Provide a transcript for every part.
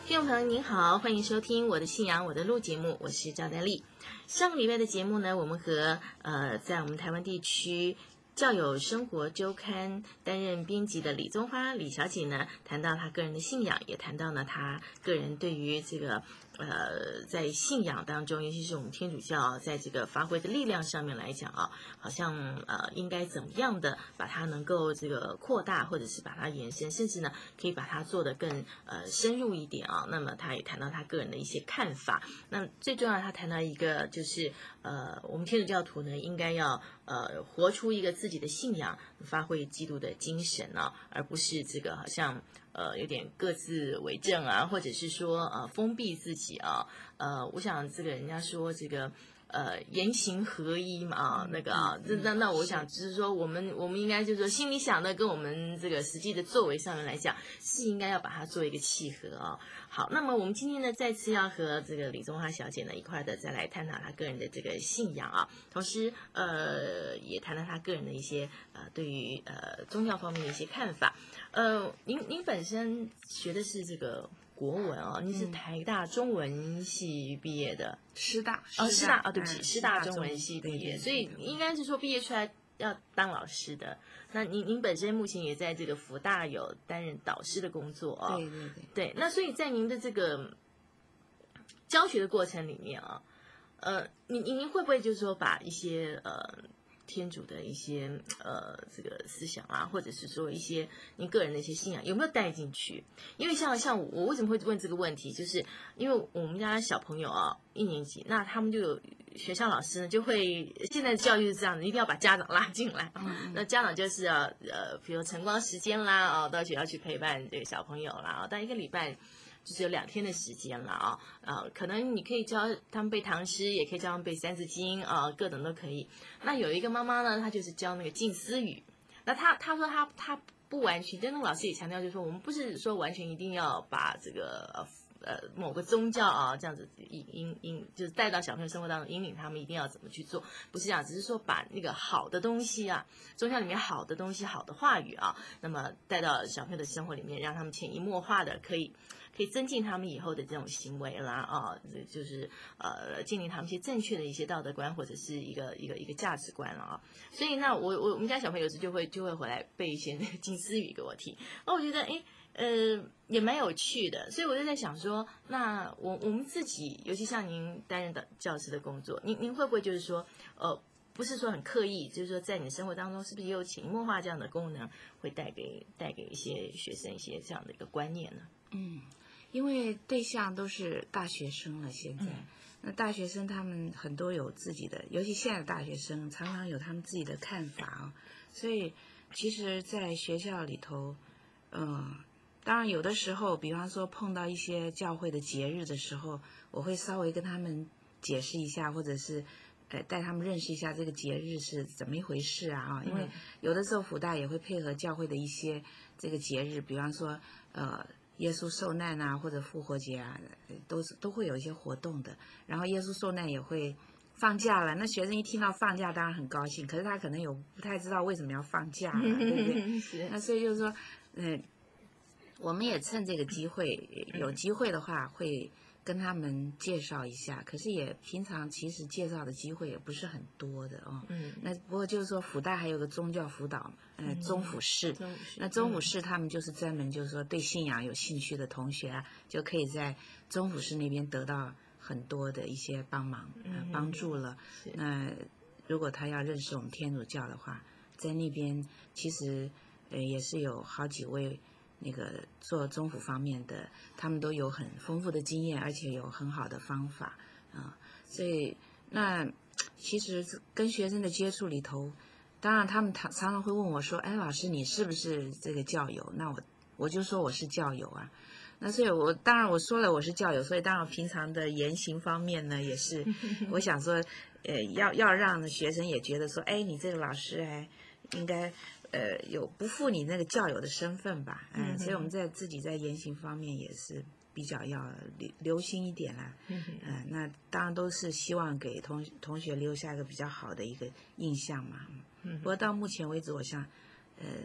听众朋友您好，欢迎收听我的信仰我的路节目，我是赵丹丽。上个礼拜的节目呢，我们和在我们台湾地区教友生活周刊担任编辑的李宗花李小姐呢，谈到她个人的信仰，也谈到呢她个人对于这个在信仰当中，尤其是我们天主教在这个发挥的力量上面来讲啊，好像应该怎么样的把它能够这个扩大，或者是把它延伸，甚至呢可以把它做得更深入一点啊。那么他也谈到他个人的一些看法。那最重要，他谈到一个就是我们天主教徒呢应该要活出一个自己的信仰，发挥基督的精神啊，而不是这个好像有点各自为政啊，或者是说封闭自己啊。我想这个人家说这个言行合一嘛啊，那个啊，那我想就是说我们应该就是说心里想的跟我们这个实际的作为上面来讲，是应该要把它做一个契合啊。好，那么我们今天呢再次要和这个李宗花小姐呢一块的再来探讨她个人的这个信仰啊，同时也谈到她个人的一些对于宗教方面的一些看法。您本身学的是这个国文啊，您是台大中文系毕业的， 师大对不起，师大中文系毕业，所以应该是说毕业出来要当老师的。那您本身目前也在这个福大有担任导师的工作啊，对，那所以在您的这个教学的过程里面啊，您会不会就是说把一些天主的一些这个思想啊，或者是说一些您个人的一些信仰，有没有带进去？因为像我为什么会问这个问题，就是因为我们家小朋友啊，1年级，那他们就有学校老师呢就会，现在的教育是这样的，一定要把家长拉进来。那家长就是比如晨光时间啦，到学校去陪伴这个小朋友啦，但1个礼拜就是有2天的时间了可能你可以教他们背唐诗，也可以教他们背三字经啊，各种都可以。那有一个妈妈呢，她就是教那个近思语。那她说她不完全，跟那个老师也强调，就是说我们不是说完全一定要把这个某个宗教啊这样子就是带到小朋友生活当中，引领他们一定要怎么去做，不是这样，只是说把那个好的东西啊，宗教里面好的东西、好的话语啊，那么带到小朋友的生活里面，让他们潜移默化的可以增进他们以后的这种行为啦就是建立他们一些正确的一些道德观，或者是一个价值观了啊。所以那我们家小朋友有时就会回来背一些那个近思语给我听，我觉得也蛮有趣的，所以我就在想说，那我们自己，尤其像您担任的教师的工作，您会不会就是说不是说很刻意，就是说在你生活当中是不是也有潜移默化这样的功能，会带给一些学生一些这样的一个观念呢？ 因为对象都是大学生了，现在，那大学生他们很多有自己的，尤其现在的大学生常常有他们自己的看法啊，所以其实在学校里头，当然有的时候，比方说碰到一些教会的节日的时候，我会稍微跟他们解释一下，或者是带他们认识一下这个节日是怎么一回事啊，因为有的时候辅大也会配合教会的一些这个节日，比方说耶稣受难啊，或者复活节啊，都会有一些活动的。然后耶稣受难也会放假了，那学生一听到放假，当然很高兴，可是他可能不太知道为什么要放假了，对不对？那所以就是说，我们也趁这个机会，有机会的话会跟他们介绍一下，可是也平常其实介绍的机会也不是很多的哦。那不过就是说辅大还有个宗教辅导，宗辅室。那宗辅室他们就是专门就是说对信仰有兴趣的同学啊，就可以在宗辅室那边得到很多的一些帮忙帮助了。那如果他要认识我们天主教的话，在那边其实也是有好几位那个做宗辅方面的，他们都有很丰富的经验，而且有很好的方法所以那其实跟学生的接触里头，当然他们常常会问我说，老师你是不是这个教友？那我就说我是教友啊。那所以当然我说了我是教友，所以当然平常的言行方面呢，也是我想说要让学生也觉得说，你这个老师应该有不负你那个教友的身份吧，所以我们自己在言行方面也是比较要留心一点啦，那当然都是希望给同学留下一个比较好的一个印象嘛，不过到目前为止，我想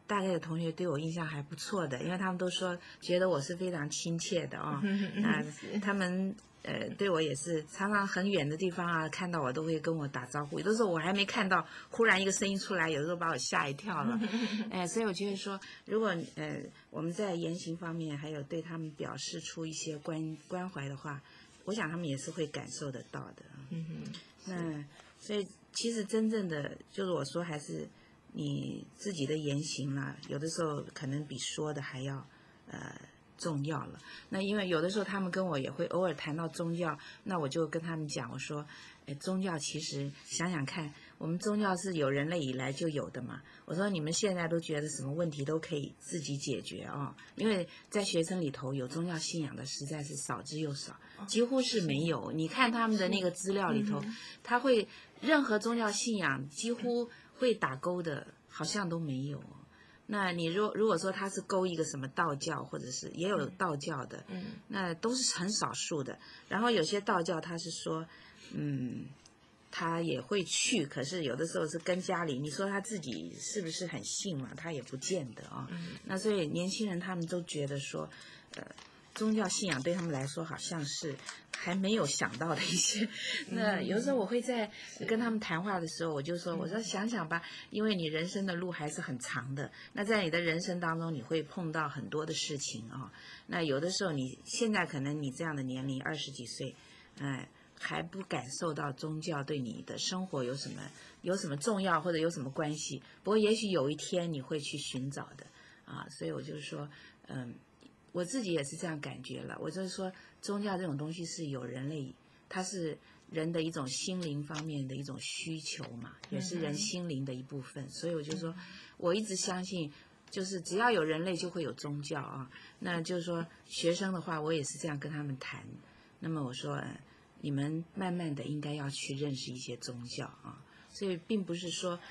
大概的同学对我印象还不错的，因为他们都说觉得我是非常亲切的啊。那他们对我也是常常很远的地方啊，看到我都会跟我打招呼。有的时候我还没看到，忽然一个声音出来，有的时候把我吓一跳了。所以我觉得说，如果我们在言行方面还有对他们表示出一些关怀的话，我想他们也是会感受得到的。那所以其实真正的就是我说还是你自己的言行啦，有的时候可能比说的还要重要了。那因为有的时候他们跟我也会偶尔谈到宗教，那我就跟他们讲，我说宗教其实想想看，我们宗教是有人类以来就有的嘛。我说你们现在都觉得什么问题都可以自己解决啊，因为在学生里头有宗教信仰的实在是少之又少，几乎是没有。你看他们的那个资料里头，他会任何宗教信仰几乎会打勾的，好像都没有。那你如果说他是勾一个什么道教，或者是也有道教的，那都是很少数的。然后有些道教他是说，他也会去，可是有的时候是跟家里，你说他自己是不是很信嘛？他也不见得啊。那所以年轻人他们都觉得说，宗教信仰对他们来说好像是还没有想到的一些。那有时候我会在跟他们谈话的时候，我就说，我说想想吧，因为你人生的路还是很长的。那在你的人生当中，你会碰到很多的事情啊。那有的时候你现在可能你这样的年龄20几岁，还不感受到宗教对你的生活有什么重要或者有什么关系。不过也许有一天你会去寻找的啊。所以我就说，我自己也是这样感觉了。我就是说，宗教这种东西是有人类，它是人的一种心灵方面的一种需求嘛，也是人心灵的一部分。所以我就说，我一直相信，就是只要有人类就会有宗教啊。那就是说，学生的话，我也是这样跟他们谈。那么我说，你们慢慢的应该要去认识一些宗教啊。所以并不是说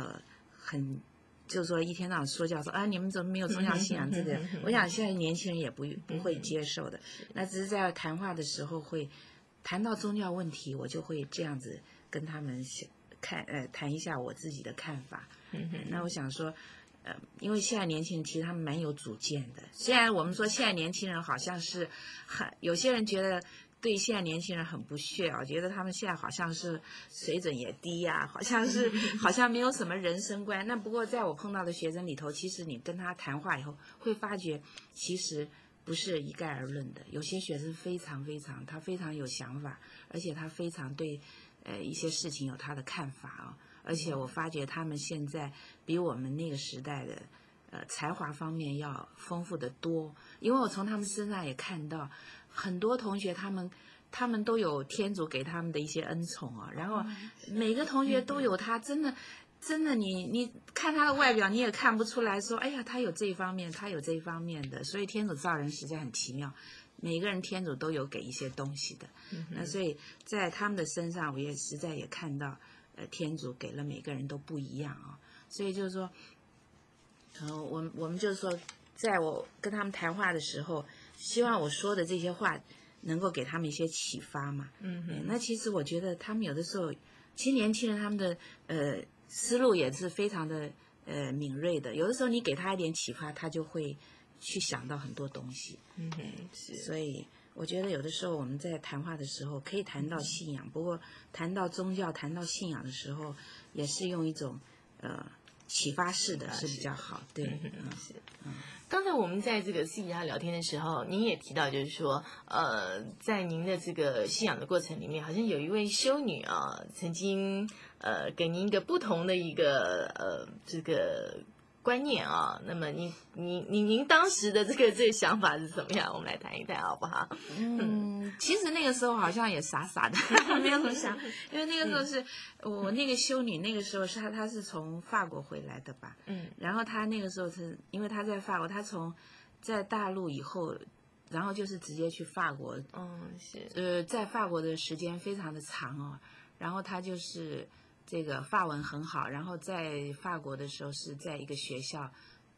就是说一天到晚说教说啊，你们怎么没有宗教信仰这个？我想现在年轻人也不会接受的。那只是在谈话的时候会谈到宗教问题，我就会这样子跟他们谈一下我自己的看法。那我想说，因为现在年轻人其实他们蛮有主见的。虽然我们说现在年轻人好像是有些人觉得对现在年轻人很不屑啊，觉得他们现在好像是水准也低呀，好像没有什么人生观。那不过在我碰到的学生里头，其实你跟他谈话以后，会发觉其实不是一概而论的。有些学生他非常有想法，而且他非常对一些事情有他的看法啊。而且我发觉他们现在比我们那个时代的才华方面要丰富得多。因为我从他们身上也看到很多同学他们都有天主给他们的一些恩宠啊，然后每个同学都有他真的你看他的外表你也看不出来说，哎呀他有这一方面他有这一方面的。所以天主造人实在很奇妙，每个人天主都有给一些东西的。那所以在他们的身上我也实在也看到天主给了每个人都不一样啊。所以就是说我们就是说，在我跟他们谈话的时候，希望我说的这些话能够给他们一些启发嘛。那其实我觉得他们有的时候，其实年轻人他们的思路也是非常的敏锐的。有的时候你给他一点启发，他就会去想到很多东西。 是。 所以我觉得有的时候我们在谈话的时候可以谈到信仰，不过谈到宗教、谈到信仰的时候，也是用一种启发式的是比较好。对， 是。刚才我们在这个私底下聊天的时候，您也提到，就是说，在您的这个信仰的过程里面，好像有一位修女啊，曾经给您一个不同的一个这个观念啊。那么您当时的这个想法是怎么样？我们来谈一谈好不好？ 其实那个时候好像也傻傻的，没有怎么想，因为那个时候是我那个修女，那个时候是她是从法国回来的吧。然后她那个时候是因为她在法国，她在大陆以后，然后就是直接去法国。是。在法国的时间非常的长哦，然后她就是这个法文很好，然后在法国的时候是在一个学校，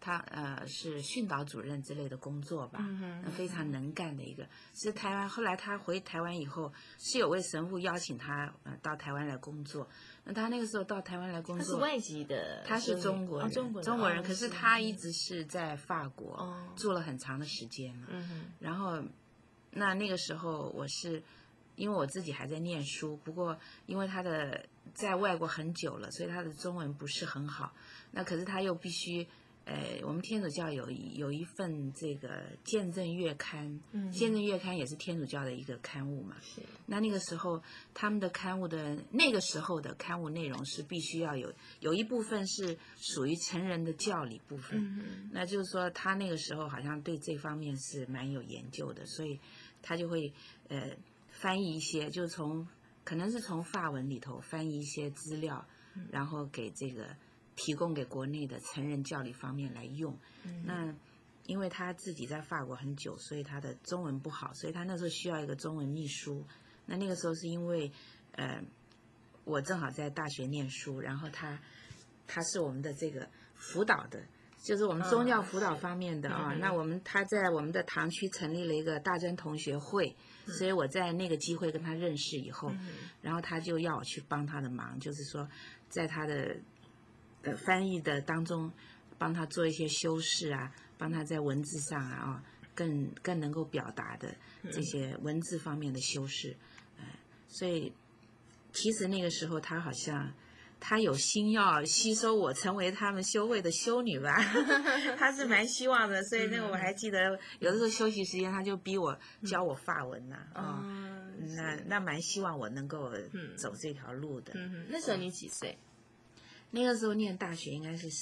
他是训导主任之类的工作吧，非常能干的一个。是台湾，后来他回台湾以后，是有位神父邀请他到台湾来工作。那他那个时候到台湾来工作， 他是外籍的， 他是中国人，中国人，可是他一直是在法国住了很长的时间了。然后那个时候我是因为我自己还在念书，不过因为他在外国很久了，所以他的中文不是很好。那可是他又必须。我们天主教有一份这个见证月刊，见证月刊也是天主教的一个刊物嘛。那个时候他们的刊物的那个时候的刊物内容是必须要有一部分是属于成人的教理部分，那就是说他那个时候好像对这方面是蛮有研究的，所以他就会翻译一些，就可能是从法文里头翻译一些资料，然后给这个。提供给国内的成人教理方面来用。那因为他自己在法国很久，所以他的中文不好，所以他那时候需要一个中文秘书。那个时候是因为我正好在大学念书，然后他是我们的这个辅导的，就是我们宗教辅导方面的啊。那他在我们的堂区成立了一个大专同学会，所以我在那个机会跟他认识以后，然后他就要我去帮他的忙，就是说在他的翻译的当中，帮他做一些修饰啊，帮他在文字上啊，更能够表达的这些文字方面的修饰，所以其实那个时候他好像他有心要吸收我成为他们修会的修女吧，他是蛮希望的，所以我还记得有的时候休息时间他就逼我教我法文呐，那蛮希望我能够走这条路的。 那时候你几岁？ 那个时候念大学应该是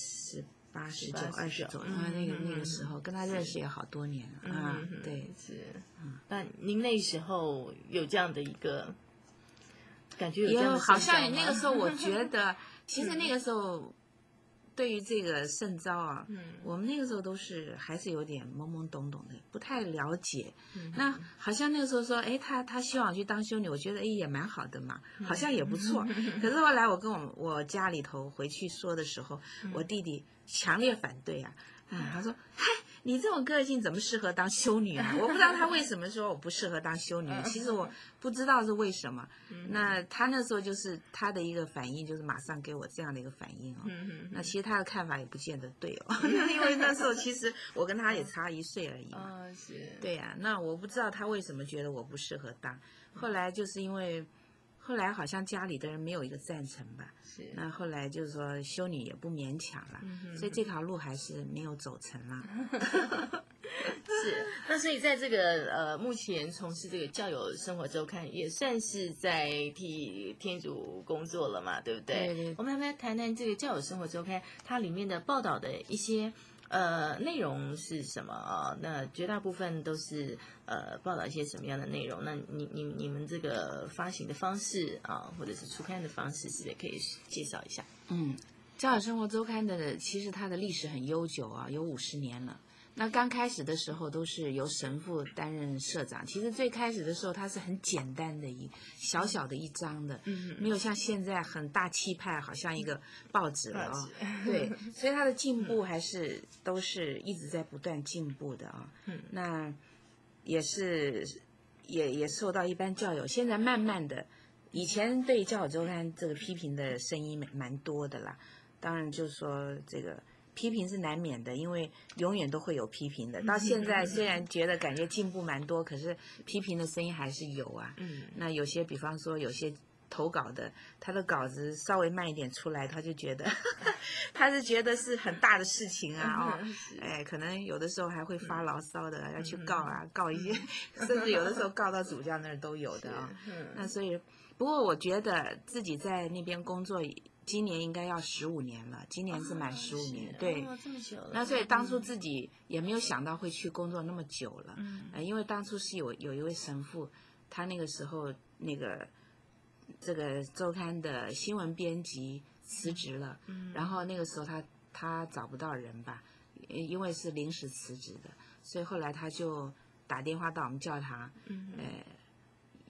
18、19、20左右，那个时候跟他认识也好多年了啊。对， 是。那您那时候有这样的一个感觉？ 也好像那个时候，我觉得其实那个时候对于这个圣召啊，我们那个时候都是还是有点懵懵懂懂的，不太了解。那好像那个时候说，他希望我去当修女，我觉得也蛮好的嘛，好像也不错。可是后来我跟我家里头回去说的时候，我弟弟强烈反对啊，他说：“嗨，你这种个性怎么适合当修女啊？”我不知道他为什么说我不适合当修女，其实我不知道是为什么。那他那时候就是他的一个反应，就是马上给我这样的一个反应哦。那其实他的看法也不见得对哦，因为那时候其实我跟他也差1岁而已嘛。 是。 对呀，那我不知道他为什么觉得我不适合当。后来就是因为后来好像家里的人没有一个赞成吧。 是。 那后来就是说修女也不勉强了，所以这条路还是没有走成了。 是，那所以在这个目前从事这个教友生活周刊，也算是在替天主工作了嘛，对不对？ 对。 我们来谈谈这个教友生活周刊，它里面的报道的一些内容是什么啊？那绝大部分都是报道一些什么样的内容？那你们这个发行的方式啊，或者是出刊的方式，是不是可以介绍一下？ 教友生活周刊的其实它的历史很悠久啊，有50年了。那刚开始的时候都是由神父担任社长，其实最开始的时候它是很简单的小小的一张的，没有像现在很大气派，好像一个报纸了啊。对，所以它的进步还是都是一直在不断进步的啊。那也是也受到一般教友现在慢慢的，以前对教友周刊这个批评的声音蛮多的啦，当然就是说这个。批评是难免的，因为永远都会有批评的。到现在虽然觉得感觉进步蛮多，可是批评的声音还是有啊。那有些比方说有些投稿的，他的稿子稍微慢一点出来，他就觉得他是觉得是很大的事情啊。可能有的时候还会发牢骚的，要去告啊，告一些，甚至有的时候告到主教那儿都有的啊。那所以，不过我觉得自己在那边工作。今年应该要15年了，今年是满15年，对， 这么久了。 那所以当初自己也没有想到会去工作那么久了，因为当初是有一位神父，他那个时候这个周刊的新闻编辑辞职了，然后那个时候他找不到人吧，因为是临时辞职的，所以后来他就打电话到我们教堂，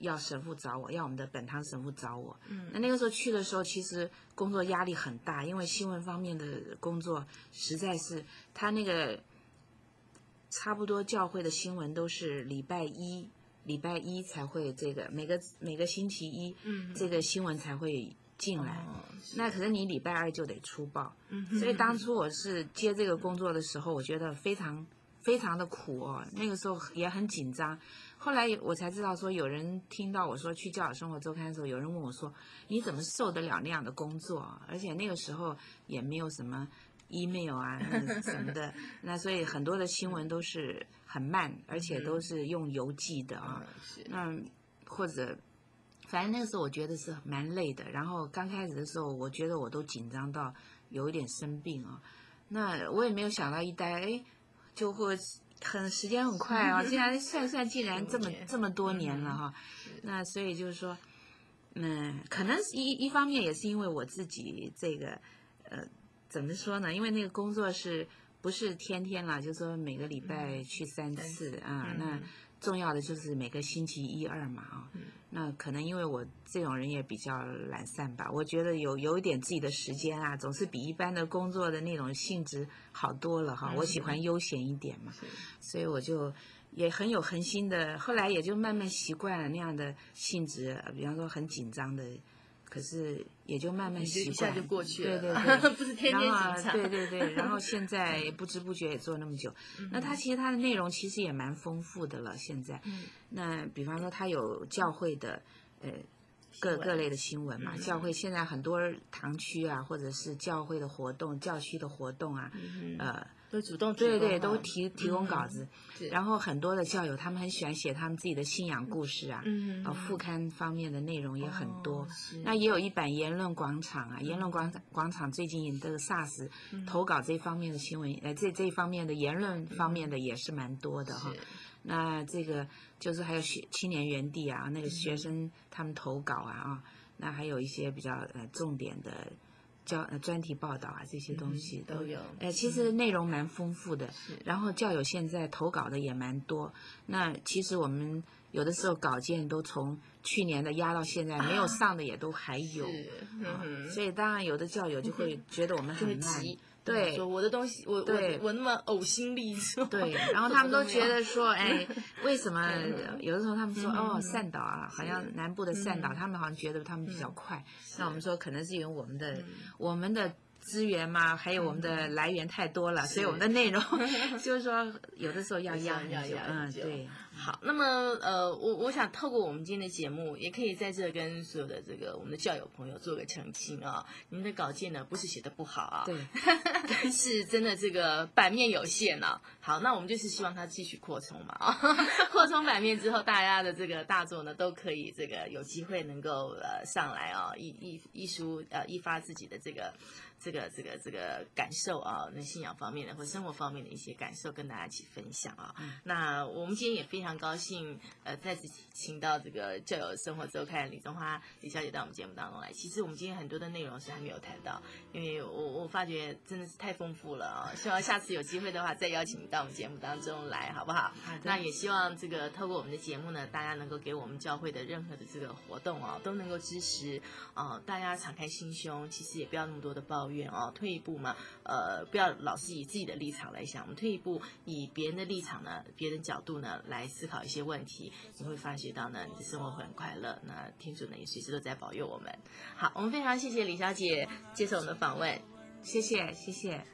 要神父找我，要我们的本堂神父找我。那个时候去的时候，其实工作压力很大，因为新闻方面的工作实在是他那个差不多教会的新闻都是礼拜一才会这个每个星期一，这个新闻才会进来。那可是你礼拜二就得出报。所以当初我是接这个工作的时候，我觉得非常非常的苦哦，那个时候也很紧张。后来我才知道说，有人听到我说去教友生活周刊的时候，有人问我说，你怎么受得了那样的工作？而且那个时候也没有什么 email 啊什么的，那所以很多的新闻都是很慢，而且都是用邮寄的啊。那或者反正那个时候我觉得是蛮累的。然后刚开始的时候，我觉得我都紧张到有一点生病啊。那我也没有想到一待就会时间很快啊，竟然算竟然这么多年了哈。那所以就是说，可能一方面也是因为我自己这个怎么说呢？因为那个工作不是天天啦，就是说每个礼拜去3次啊。那重要的就是每个星期1、2嘛啊。那可能因为我这种人也比较懒散吧，我觉得有一点自己的时间啊，总是比一般的工作的那种性质好多了哈。我喜欢悠闲一点嘛，所以我就也很有恒心的，后来也就慢慢习惯了那样的性质。比方说很紧张的，可是也就慢慢习惯， 一下就过去了。 对， 不是天天紧张。 对，然后现在不知不觉也做那么久。那其实它的内容其实也蛮丰富的了。现在，那比方说它有教会的各类的新闻嘛。教会现在很多堂区啊，或者是教会的活动、教区的活动啊， 都主动对，都提供稿子。然后很多的教友他们很喜欢写他们自己的信仰故事啊，副刊方面的内容也很多。那也有一版言论广场啊，言论广场最近这个 SARS 投稿这方面的新闻，这方面的言论方面的也是蛮多的哈。那这个就是还有青年园地啊，那个学生他们投稿啊，那还有一些比较重点的专题报道啊，这些东西都有。 其实内容蛮丰富的。然后教友现在投稿的也蛮多。那其实我们有的时候稿件都从去年的压到现在，没有上的也都还有。所以当然有的教友就会觉得我们很慢。对， 说我的东西，我那么呕心沥血。 对，然后他们都觉得说，为什么有的时候他们说善导啊，好像南部的善导，他们好像觉得他们比较快。那我们说可能是因为我们的资源嘛，还有我们的来源太多了，所以我们的内容就是说有的时候要压很久。对。 好，那么我想透过我们今天的节目，也可以在这跟所有的这个我们的教友朋友做个澄清啊。您的稿件呢不是写的不好啊， 对， 但是真的这个版面有限啊。好，那我们就是希望它继续扩充嘛啊，扩充版面之后，大家的这个大作呢都可以这个有机会能够上来啊，一发自己的这个感受啊，那信仰方面的或生活方面的一些感受跟大家一起分享啊。那我们今天也非常高兴，再次请到这个教友生活周刊李宗花李小姐到我们节目当中来。其实我们今天很多的内容是还没有谈到，因为我发觉真的是太丰富了啊！希望下次有机会的话再邀请你到我们节目当中来，好不好？那也希望这个透过我们的节目呢，大家能够给我们教会的任何的这个活动哦，都能够支持大家敞开心胸，其实也不要那么多的抱怨哦，退一步嘛，不要老是以自己的立场来想，我们退一步以别人的立场呢，别人角度呢来思考一些问题，你会发觉到呢，你的生活会很快乐。那天主呢也随时都在保佑我们。好，我们非常谢谢李小姐接受我们的访问， 谢谢。